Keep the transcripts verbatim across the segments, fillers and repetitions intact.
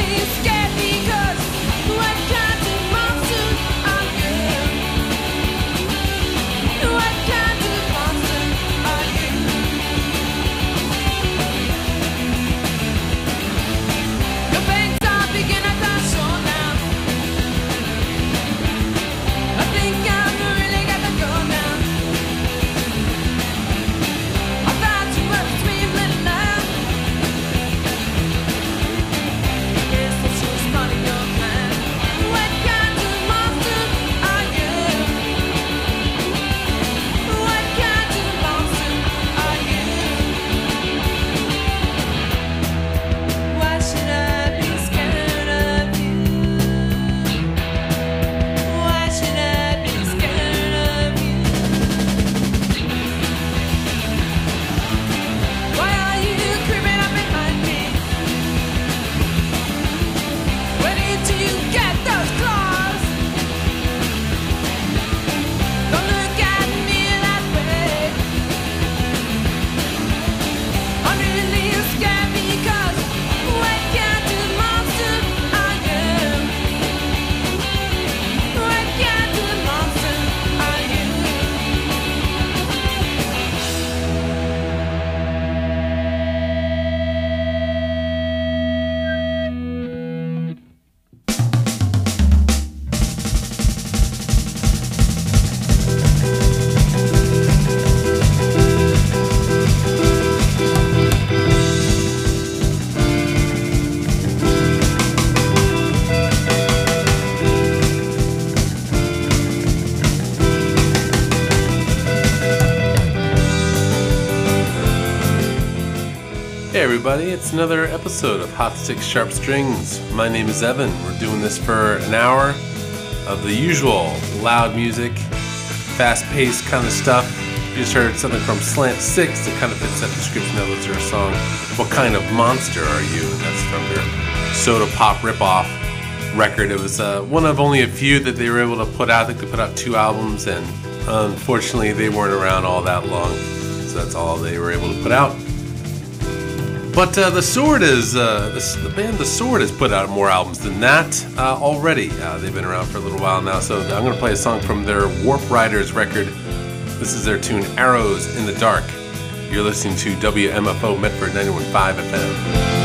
Hey everybody, it's another episode of Hot Sticks Sharp Strings. My name is Evan. We're doing this for an hour of the usual loud music, fast-paced kind of stuff. You just heard something from Slant Six that kind of fits that description of their song, What Kind of Monster Are You? And that's from their Soda Pop ripoff record. It was uh, one of only a few that they were able to put out. I think they put out two albums, and unfortunately they weren't around all that long, so that's all they were able to put out. But uh, the Sword is uh, this, the band The Sword has put out more albums than that uh, already. Uh, they've been around for a little while now, so I'm going to play a song from their Warp Riders record. This is their tune Arrows in the Dark. You're listening to W M F O Medford ninety-one point five F M.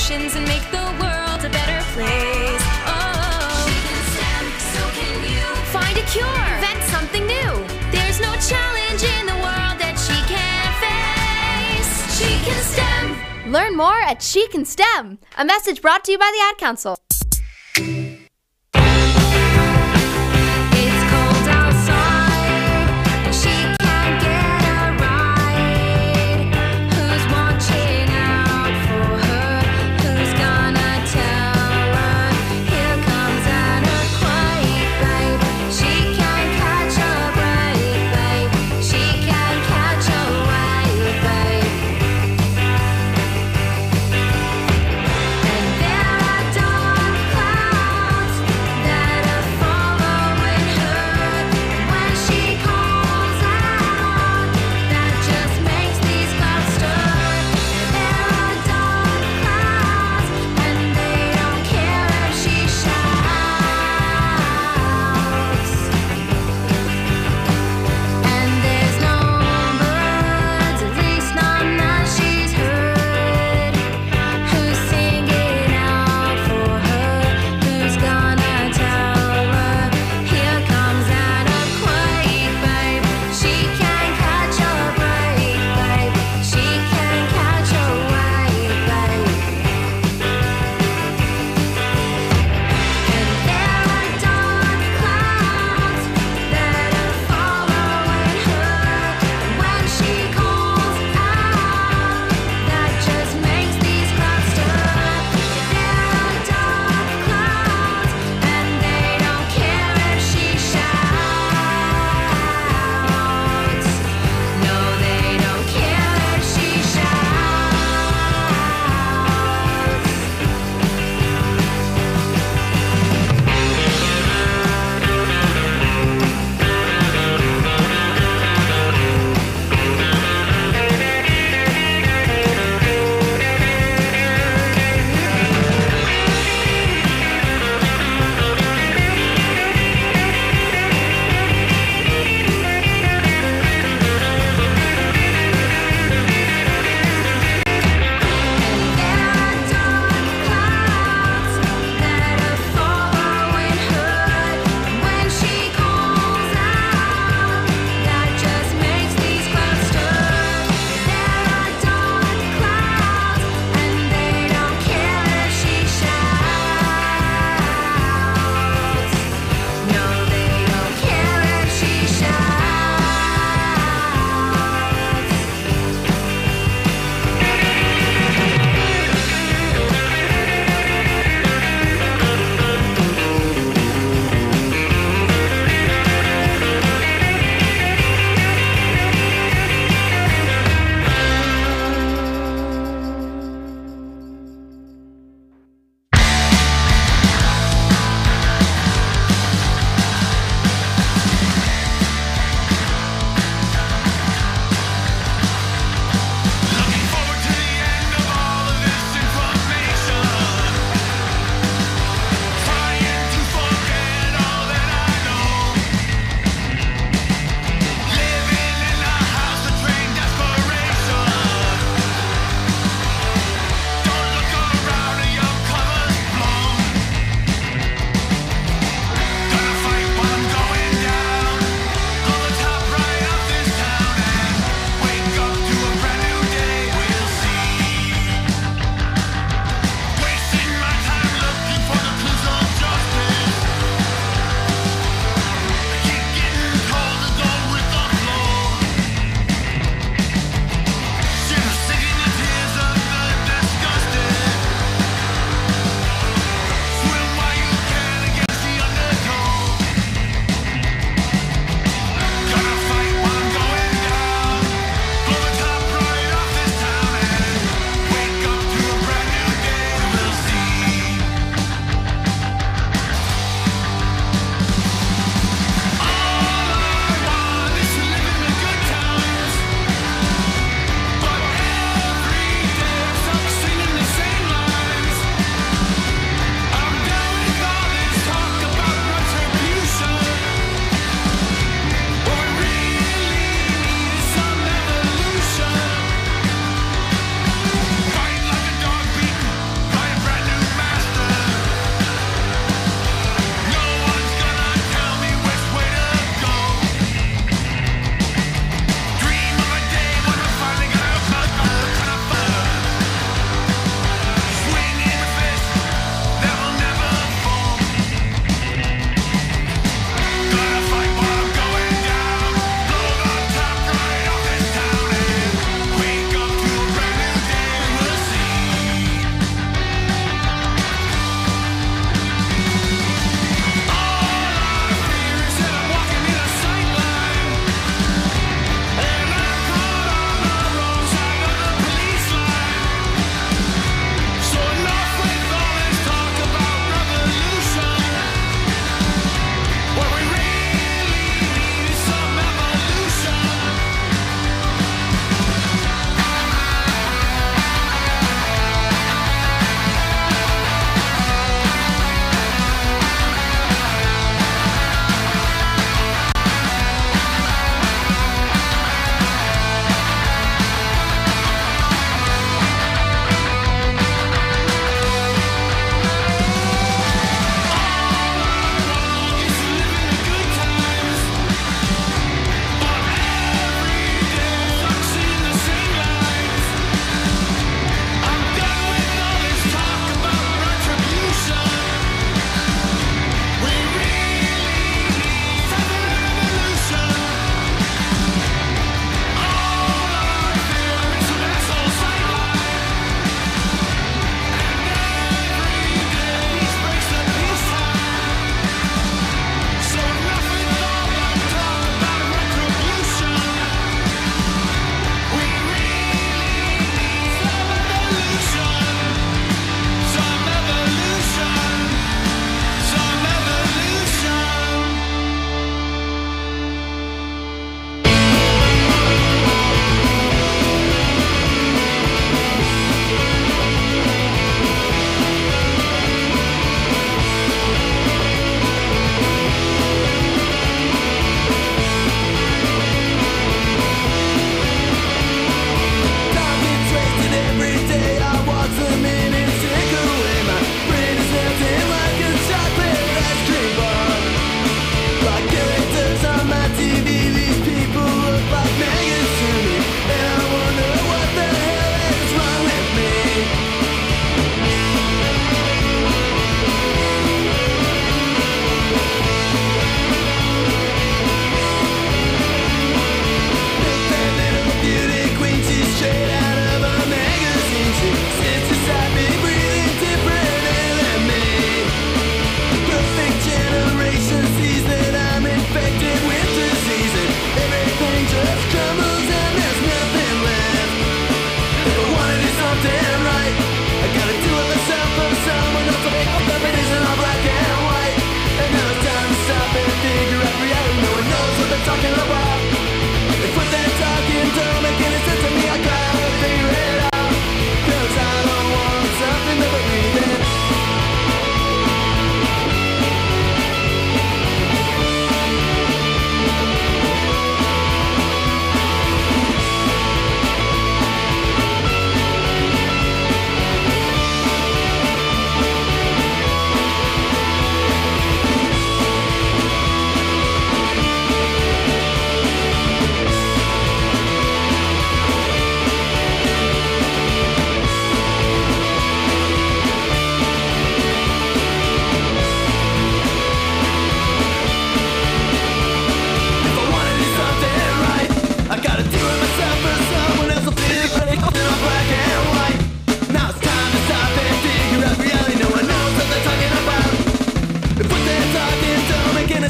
solutions and make the world a better place. Oh, she can STEM, so can you. Find a cure, invent something new. There's no challenge in the world that she can't face. She can STEM. Learn more at She Can STEM. A message brought to you by the Ad Council. And there are dogs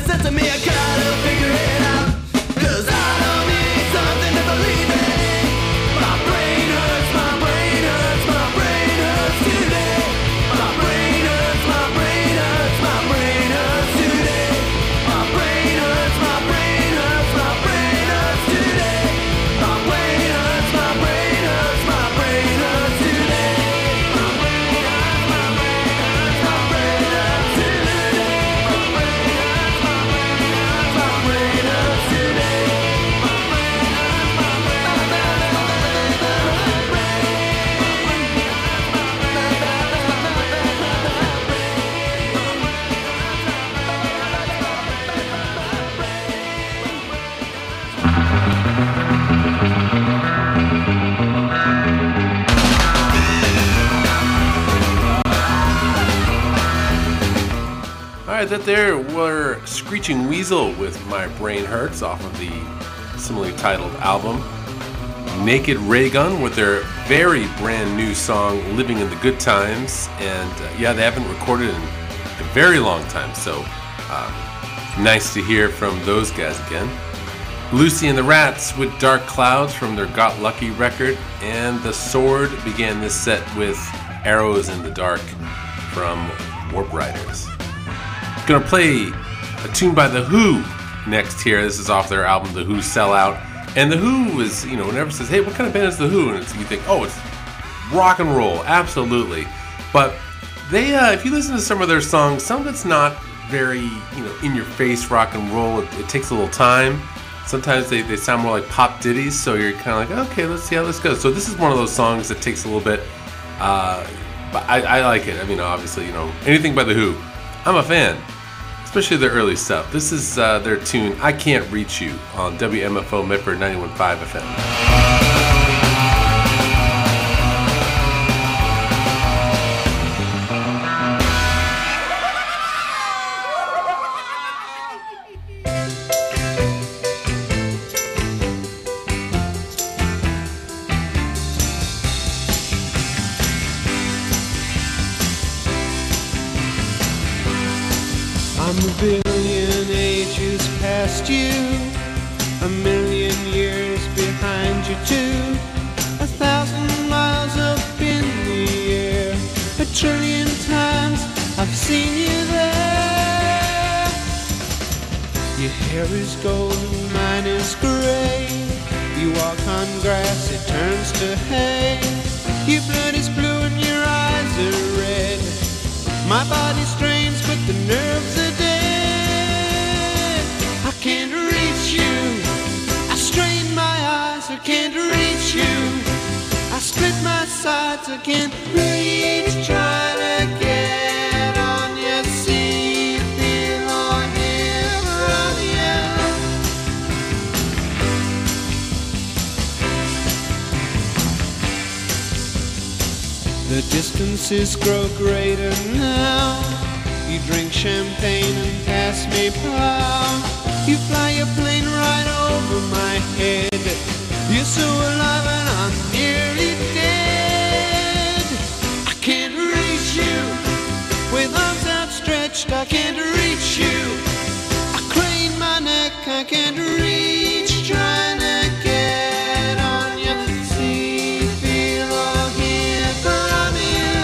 said to me, I gotta figure it out, 'cause I don't need something to believe in. My brain hurts, my brain hurts, my brain hurts today. My brain hurts, my brain hurts, my brain hurts today. My brain hurts, my brain hurts, my brain hurts today. My brain hurts, my brain hurts, my brain hurts today. My brain hurts, my brain hurts, my brain hurts today. My brain hurts, my brain hurts, my brain hurts today. My brain hurts, my All right, that there were Screeching Weasel with My Brain Hurts off of the similarly titled album. Naked Raygun with their very brand new song Living in the Good Times. And uh, yeah, they haven't recorded in a very long time, so uh, nice to hear from those guys again. Lucy and the Rats with Dark Clouds from their Got Lucky record. And The Sword began this set with Arrows in the Dark from Warp Riders. Gonna play a tune by The Who next here. This is off their album The Who Sell Out. And The Who is, you know, whenever it says, hey, what kind of band is The Who? And it's, you think, oh, it's rock and roll. Absolutely. But they, uh, if you listen to some of their songs, some of it's not very, you know, in-your-face rock and roll. It, it takes a little time. Sometimes they, they sound more like pop ditties, so you're kind of like, okay, let's see how this goes. So this is one of those songs that takes a little bit, uh, but I, I like it. I mean, obviously, you know, anything by The Who, I'm a fan. Especially their early stuff. This is uh, their tune, I Can't Reach You, on W M F O Medford ninety-one point five F M. I'm a billion ages past you, a million years behind you too, a thousand miles up in the air, a trillion times I've seen you there. Your hair is golden, mine is gray, you walk on grass, it turns to hay, your blood is blue and your eyes are red. My body strains, but the nerves are dead. I can't reach you. I strain my eyes, I can't reach you. I split my sides, I can't reach. Try to get on your seat, feel or hear from you. The distances grow greater now. You drink champagne and pass me plow. You fly your plane right over my head. You're so alive and I'm nearly dead. I can't reach you. With arms outstretched, I can't reach you. I crane my neck, I can't reach. Trying to get on your seat, feel or hear from you.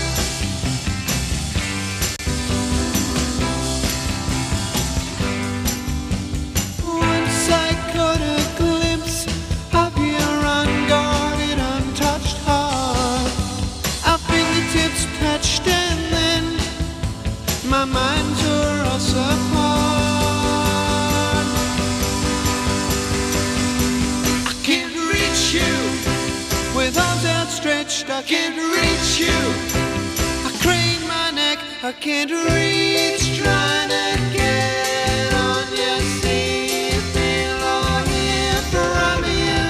Once I caught a glimpse of your unguarded, untouched heart. Our fingertips touched and then my mind tore us apart. I can't reach you. With arms outstretched, I can't reach you. I crane my neck, I can't reach. Trying to get on your seat, feel or hear from you.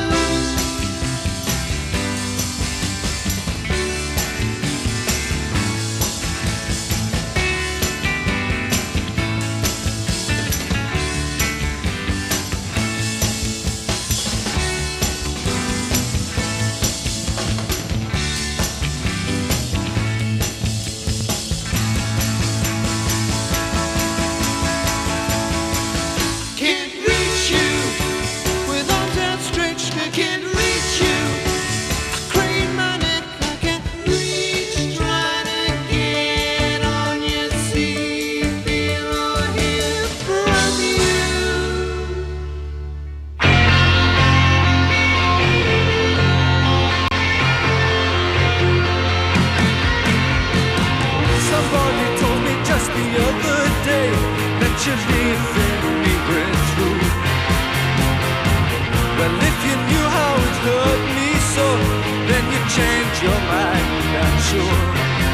sure.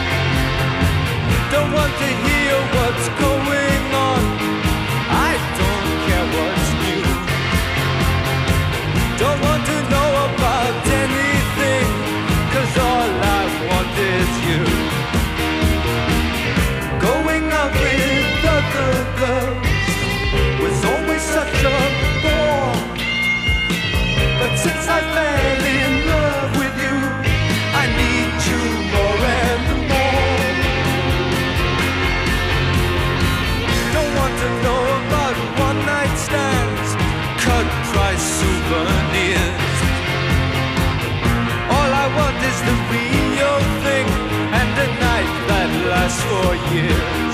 Don't want to hear what's going on. I don't care what's new. Don't want to know about anything, 'cause all I want is you. Going out with other girls was always such a bore. But since I fell in love with you, I need you more and more. Don't want to know about one-night stands, cut-price souvenirs. All I want is the real thing, and a night that lasts for years.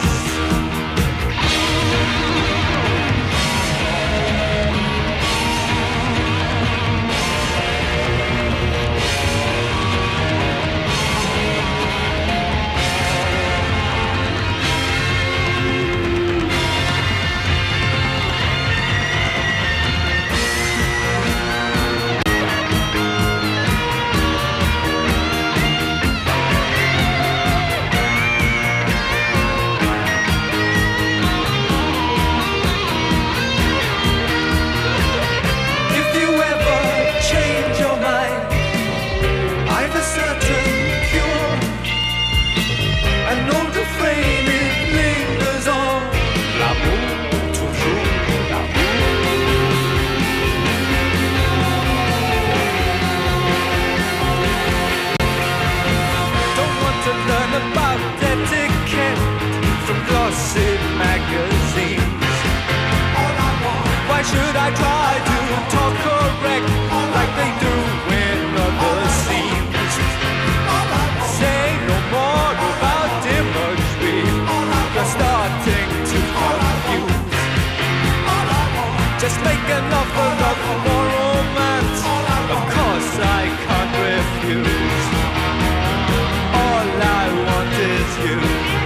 Should I try to talk correct like they do in other scenes? Say no more about imagery, you're starting to confuse. Just make an offer of more romance, of course I can't refuse. All I want is you.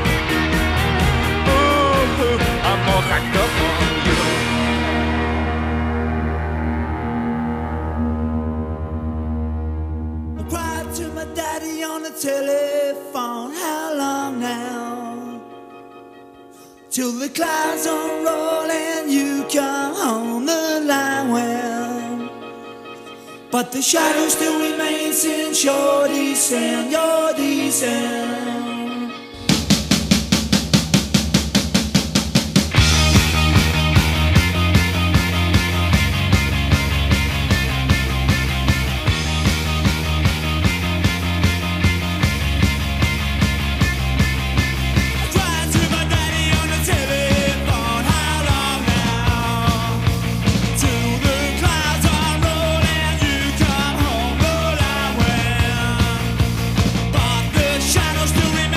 Ooh, I'm all hacked up on you. Telephone, how long now? Till the clouds unroll and you come home the line well. But the shadow still remains since you're decent, you're decent. Still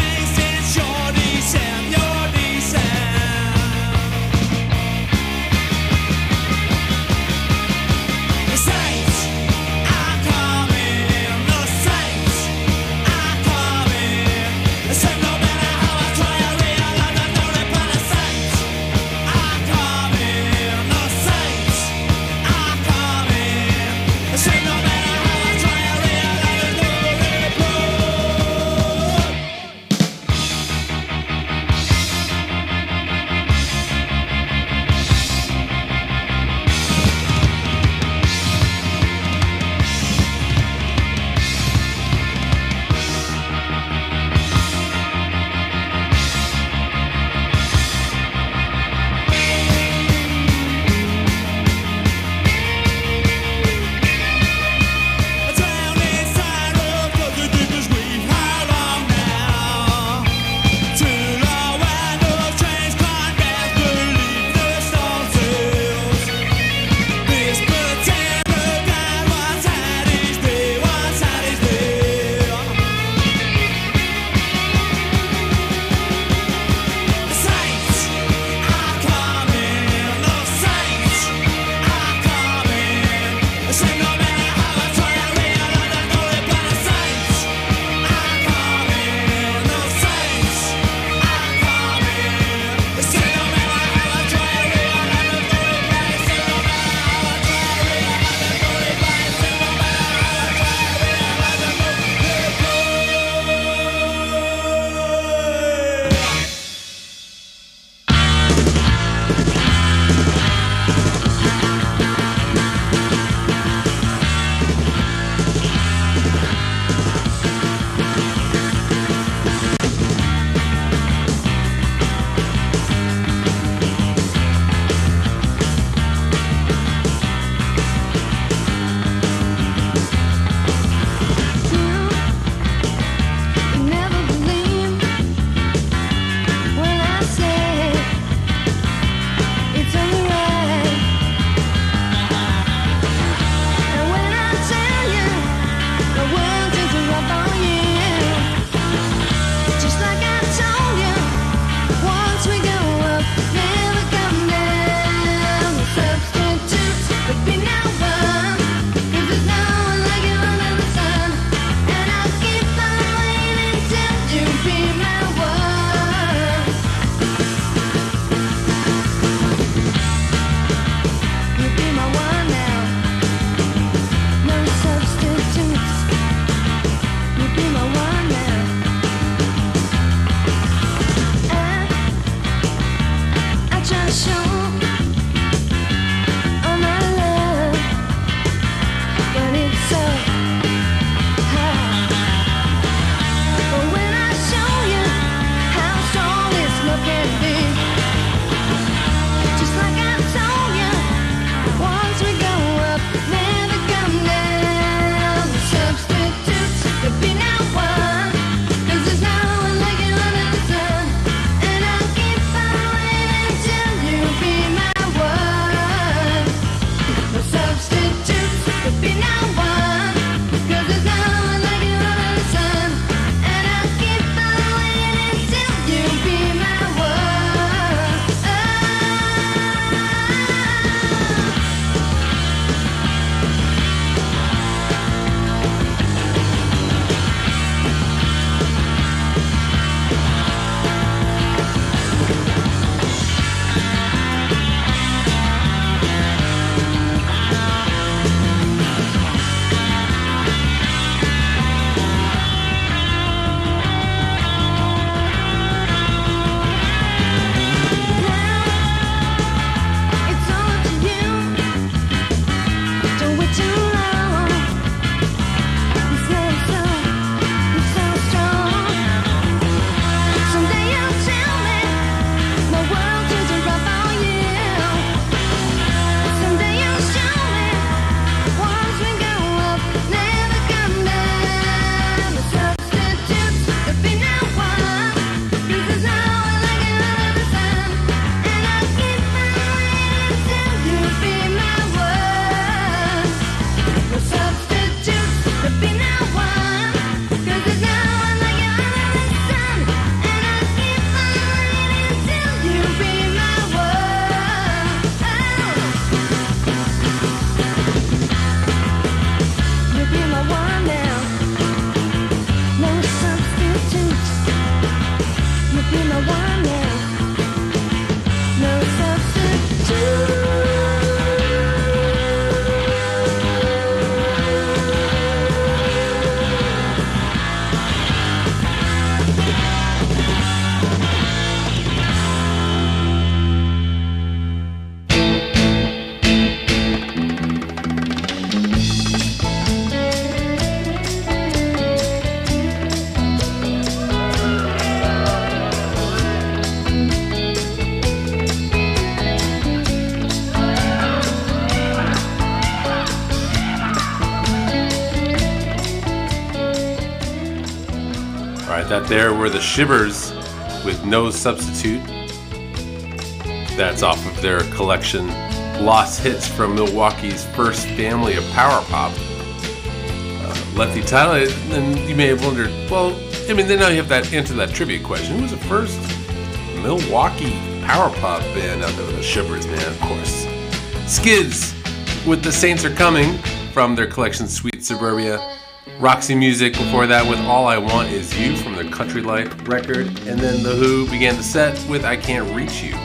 Alright, that there were the Shivers with No Substitute. That's off of their collection Lost Hits from Milwaukee's first family of power pop. Uh, Lefty title, and you may have wondered, well, I mean, then now you have that answer that trivia question. Who was the first Milwaukee power pop band out there? The Shivers, man, of course. Skids with The Saints Are Coming from their collection Sweet Suburbia. Roxy Music before that with All I Want Is You from their Country Life record. And then The Who began the set with I Can't Reach You.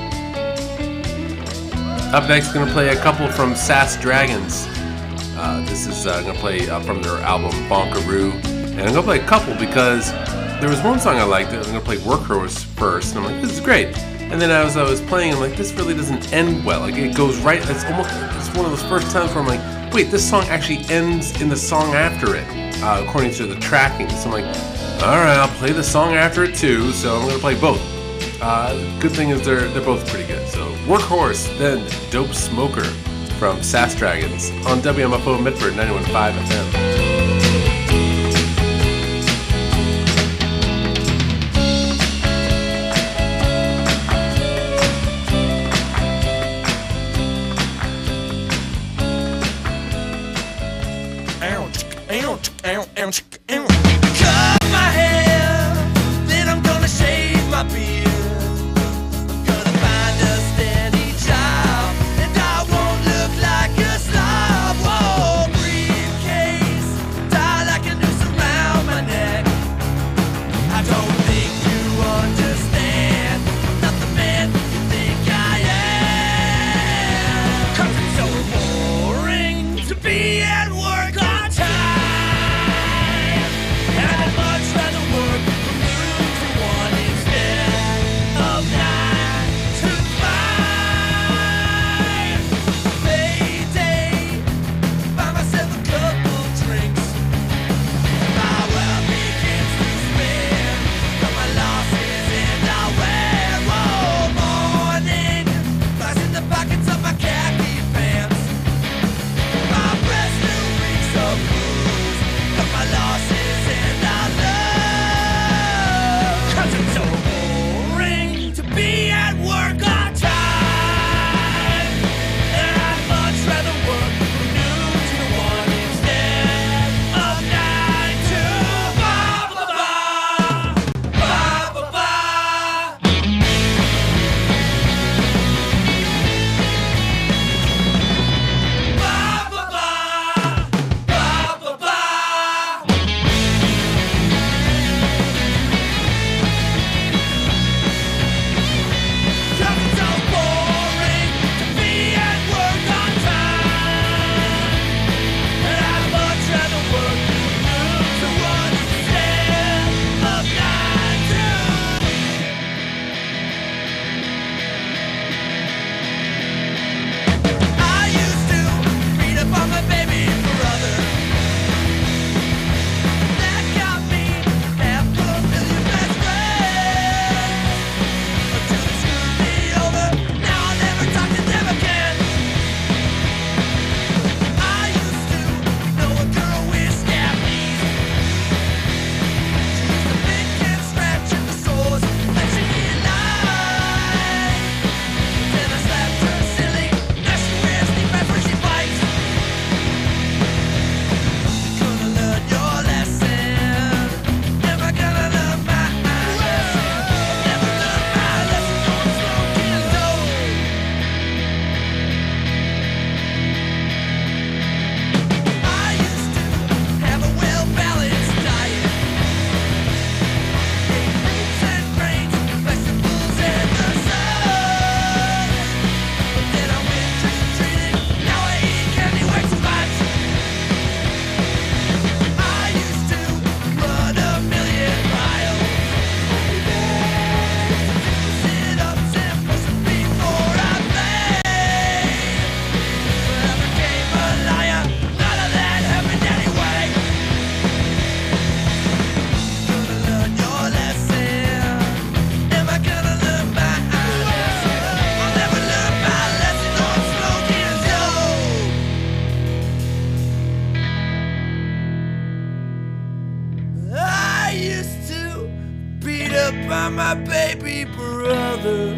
Up next, going to play a couple from Sass Dragons. Uh, this is uh, going to play uh, from their album Bonkaroo. And I'm going to play a couple because there was one song I liked. I'm going to play Workhorse first. And I'm like, this is great. And then as I was playing, I'm like, this really doesn't end well. Like, it goes right, it's almost, it's one of those first times where I'm like, wait, this song actually ends in the song after it, uh, according to the tracking. So I'm like, all right, I'll play the song after it too. So I'm going to play both. Uh, good thing is they're they're both pretty good. So Workhorse, then Dope Smoker from Sass Dragons on W M F O Midford ninety-one point five F M. Cut my hair, then I'm gonna shave my beard. I'm gonna find a steady job, and I won't look like a slob. Whoa, briefcase, tie like a noose around my neck. I don't think you understand, not the man you think I am. 'Cause it's so boring to be at work on time. my baby brother.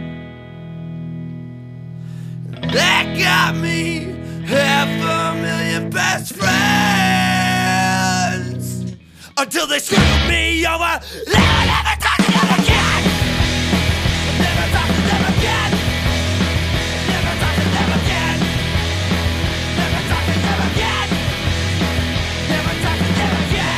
That got me half a million best friends until they screwed me over. Never, never talk to them again. Never talk to them again. Never talk to them again. Never talk to them again. Never talk to them again.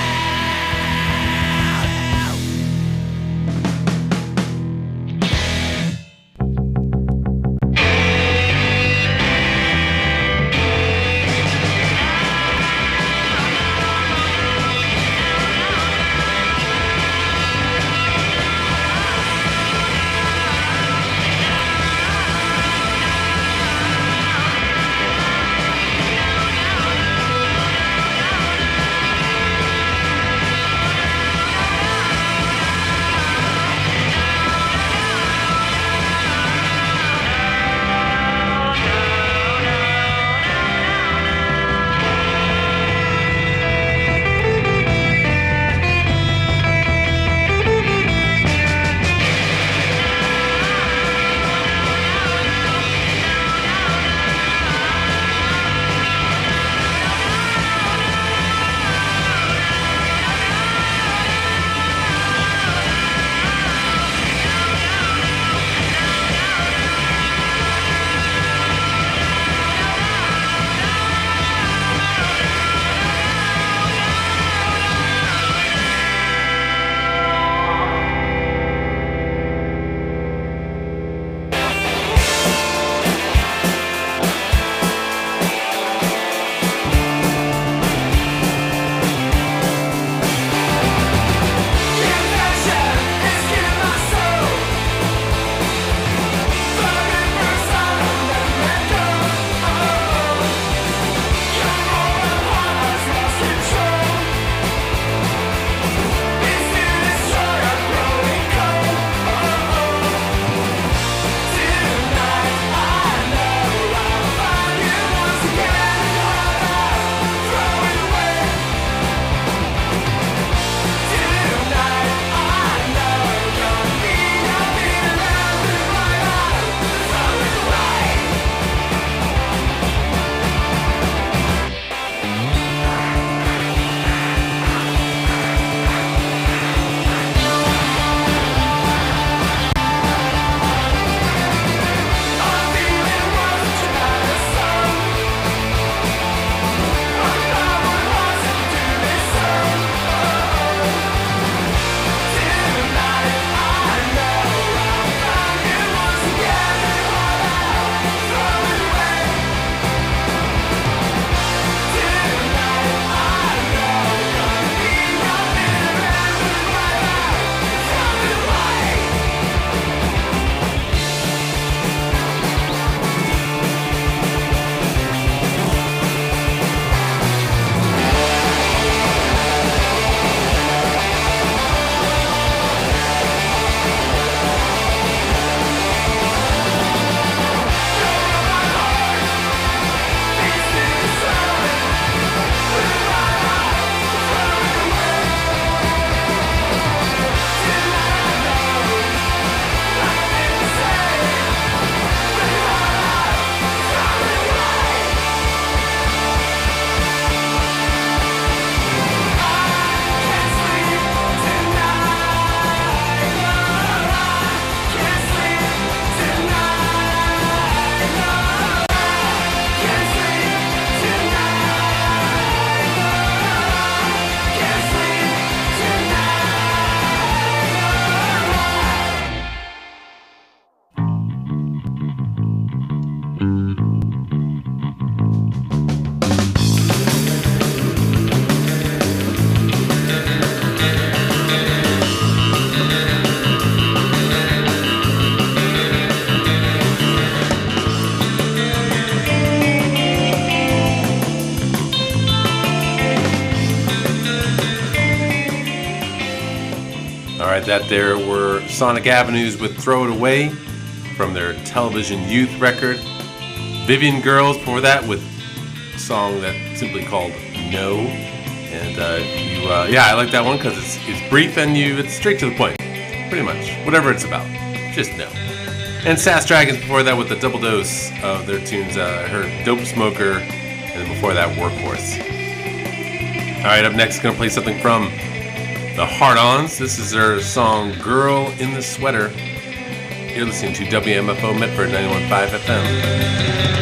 Alright, that there were Sonic Avenues with Throw It Away from their Television Youth record. Vivian Girls before that with a song that's simply called No. And uh, you, uh, yeah, I like that one because it's it's brief and you it's straight to the point. pretty much. Whatever it's about, just know. And Sass Dragons before that with a double dose of their tunes. Uh, I heard Dope Smoker, and then before that, Workhorse. Alright, up next, gonna play something from the Hard-Ons. This is their song Girl in the Sweater. You're listening to W M F O Medford ninety-one point five F M.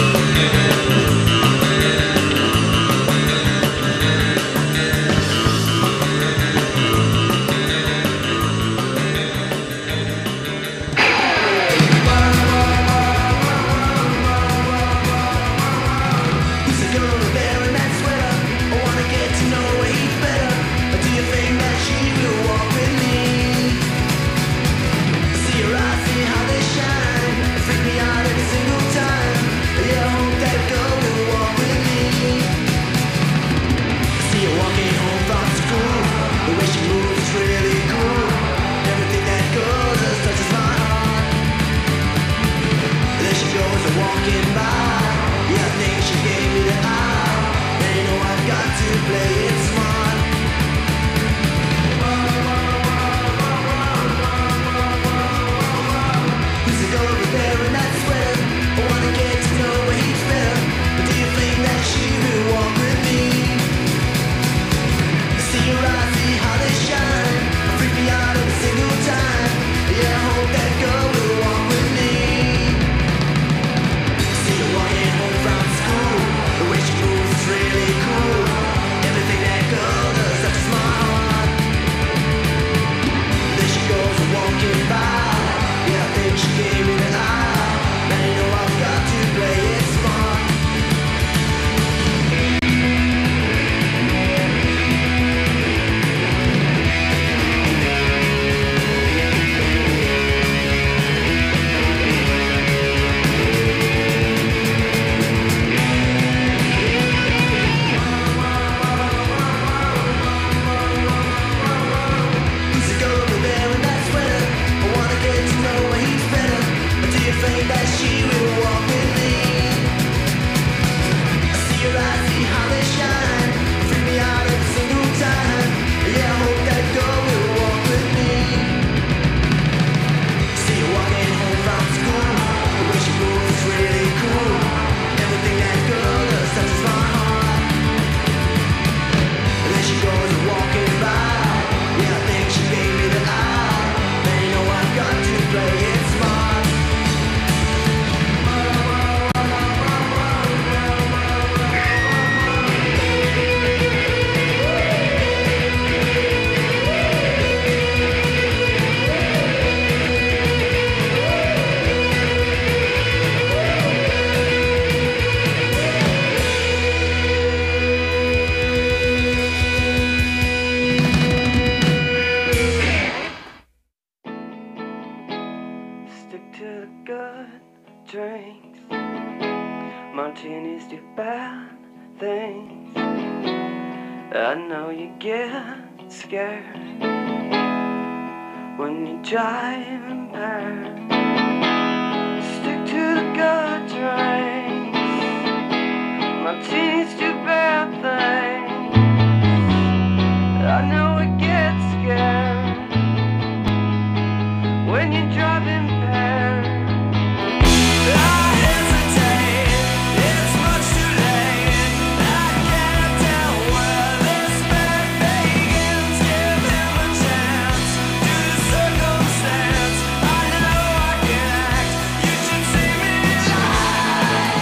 I know you get scared when you drive impaired. Stick to the good drinks. Martini's do bad things. I know it gets scared when you drive impaired. I hesitate, it's much too late. I can't tell where this bed begins. Give him a chance to the circumstance. I know I can act, you should see me live.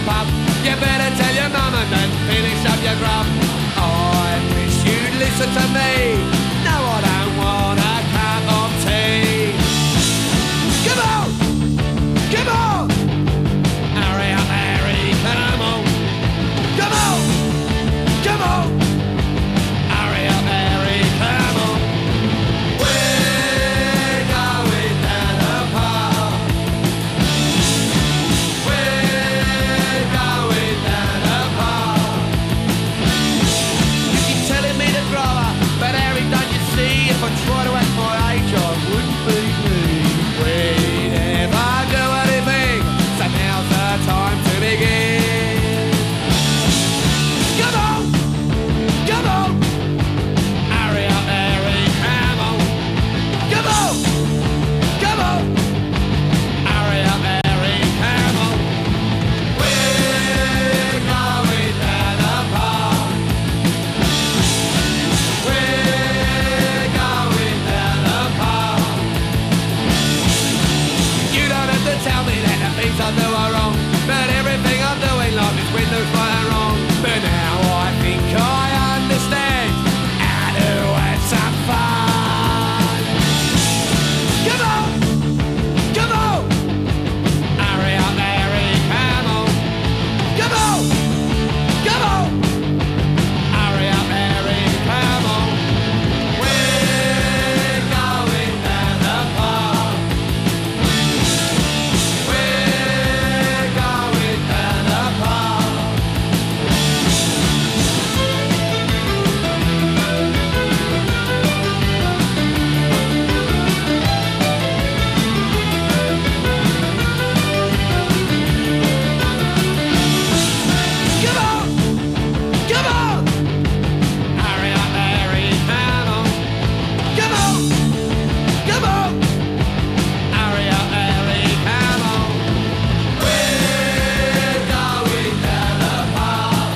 pub. You better tell your mum and then finish up your grub. I wish you'd listen to me. No, I don't want a cup of tea. Come on! Come on! Hurry up, Harry, come on! Come on! Come on! Hurry up, Harry, come on! We're going down the pub. We're going down the pub. You keep telling me to grow up, but Harry, don't you see? If I try to act my age, I wouldn't be me. We'd never do anything, so now's the time to begin. Come on! Come on! Hurry up, Harry, come on! Come on! Come on! Hurry up, Harry, come on! We're going down the pub. We're going down the pub. You don't have to tell me that the things I do are wrong, but everything I do in life is windows right and wrong. But now I think I understand how to have some fun. Come on! Come on! Hurry up, Harry, come on! Come on! Come on! Hurry up, Harry, come on! We're going down the pub. We're going down the pub. Come on! Come on! Hurry up, Harry, come on! Come on! Come on! Hurry up, Harry, come on! We're going down the pub.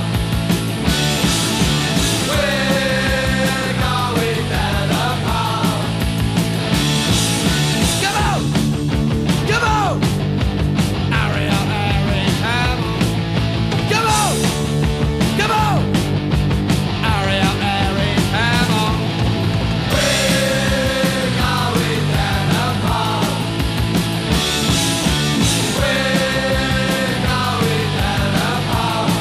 We're going down the pub. Come on! Come on! Hurry up, Harry, come on! Come on! Come on! Hurry up, Harry, come on! We're going down the pub. We're going down the pub.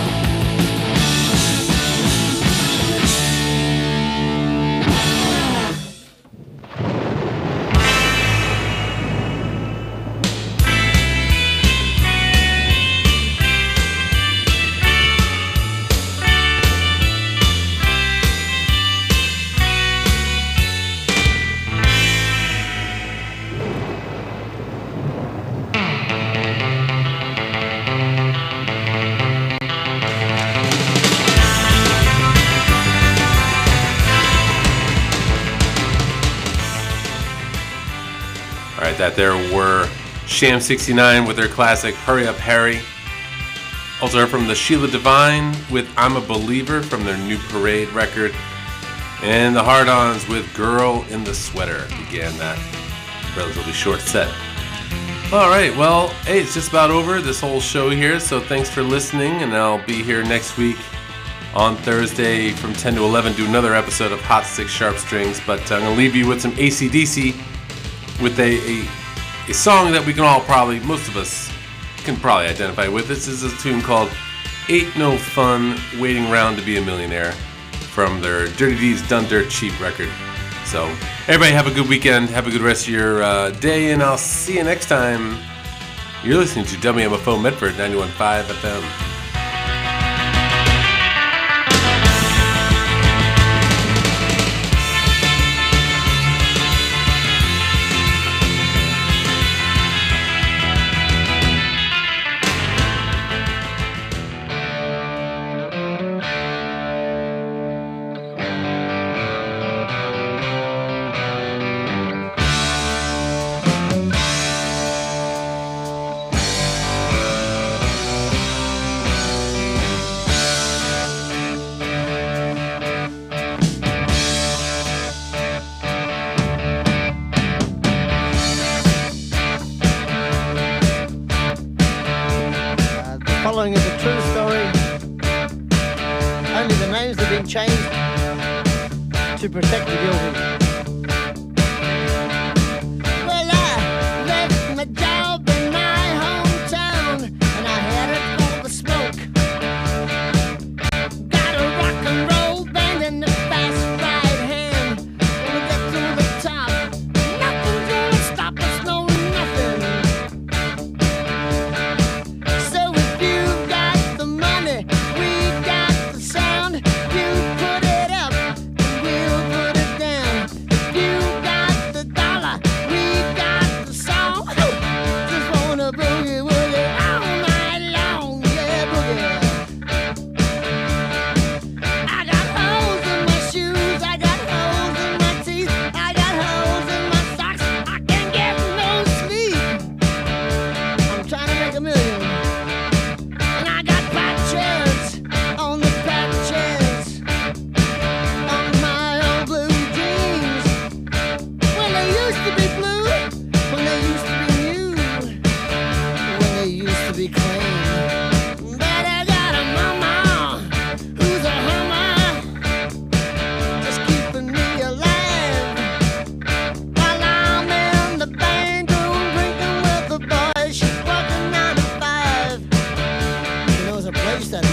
All right, that there were Sham sixty-nine with their classic Hurry Up, Harry. Also heard from the Sheila Divine with I'm a Believer from their New Parade record. And the Hard-Ons with Girl in the Sweater began that relatively short set. All right, well, hey, it's just about over, this whole show here, so thanks for listening, and I'll be here next week on Thursday from ten to eleven, do another episode of Hot Six Sharp Strings, but I'm going to leave you with some A C D C with a, a, a song that we can all probably, most of us can probably identify with. This is a tune called Ain't No Fun Waiting Around to Be a Millionaire from their Dirty Deeds Done Dirt Cheap record. So, everybody have a good weekend, have a good rest of your uh, day, and I'll see you next time. You're listening to W M F O Medford ninety-one point five F M. following is a true story. Only the names have been changed to protect the guilty. Well, I left my job in my hometown and I headed for the smoke. Got a rock and roll band and a fast right hand. Gonna get to the top. Nothing's gonna stop us, no nothing. So if you got the money, we got the sound. You put it up, and we'll put it down. If you got the dollar, we got the song. Just wanna boogie woogie all night long, yeah, boogie. I got holes in my shoes, I got holes in my teeth, I got holes in my socks. I can't get no sleep. I'm trying to make a million, and I got patches on the patches on my old blue jeans. When they used to be blue, when they used to be new, when they used to be clean. But I got a mama who's a hummer, just keeping me alive while I'm in the band room drinking with the boys. She's working nine to five. You know, there's a place that